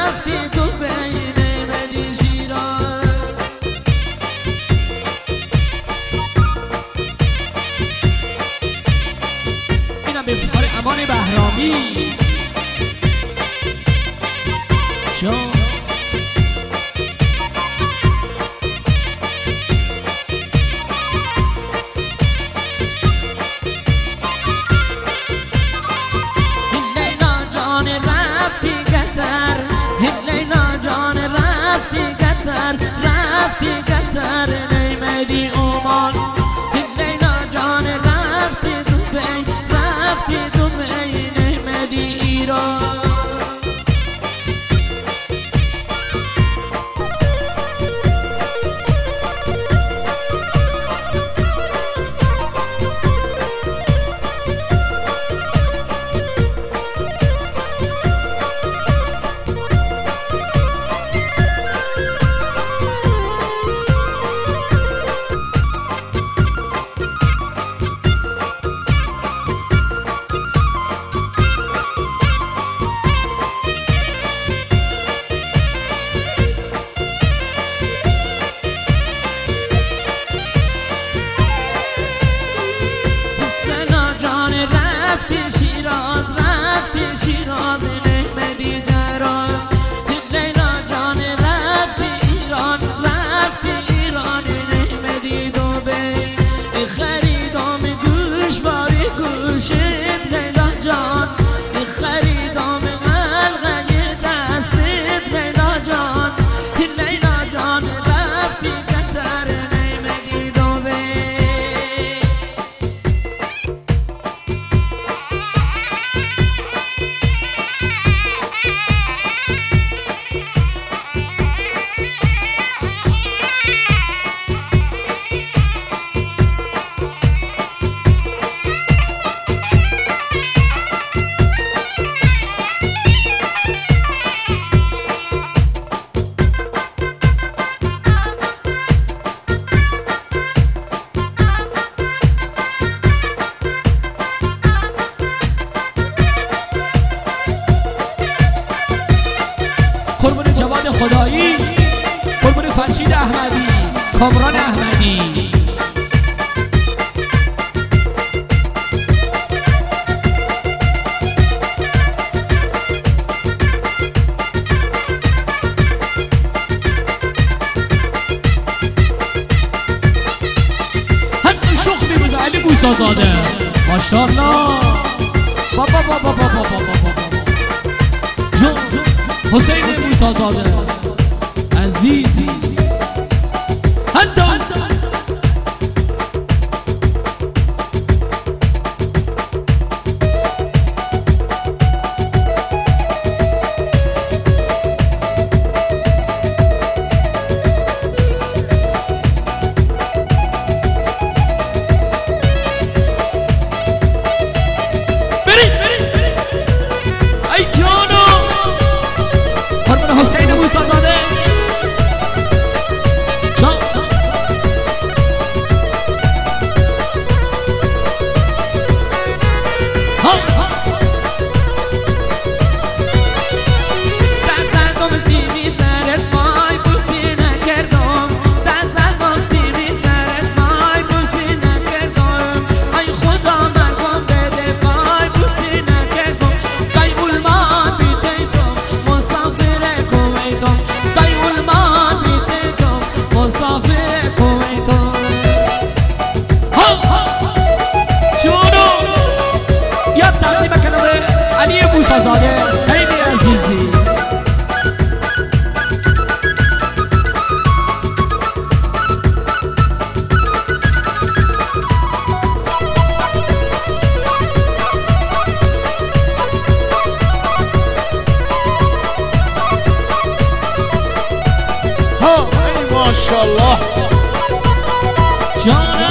رفتی تو بین مدی شیراز. اینم به افتخار امان بهرامی جان. رفتی قطر نیمدی عمان، لیلا جان رفتی دبی، رفتی دبی نیمدی ایران. رفتی شیراز، رفتی شیراز نیمدی جران. لیلا جان رفتی ایران، رفتی ایران نیمدی دبی. خریدم گوش باری گوشت لیلا جان، خریدم حلقه دستت لیلا جان. لیلا جان رفتی قطر نیمدی دبی. قربون جواد خدایی، قربون فرشید احمدی، کامران احمدی. همین شوخ میروز علی موسازاده ماشاءالله. بابا بابا بابا بابا جون حسین موسازاده عزیزی. حتی حسین موسازاده جان. دستم سیمی سرت مای بوسی نکردم، دستم سیمی سرت مای بوسی نکردم. ای خدا مرگم بده پای بوسی نکردم. قیبول ما بیتیدم مسافر کویتم، قیبول ما بیتیدم مسافر کویتم. جونو یا تقدیم کنم علی موسازاده خیلی عزیزی. ها ای ماشاءالله جان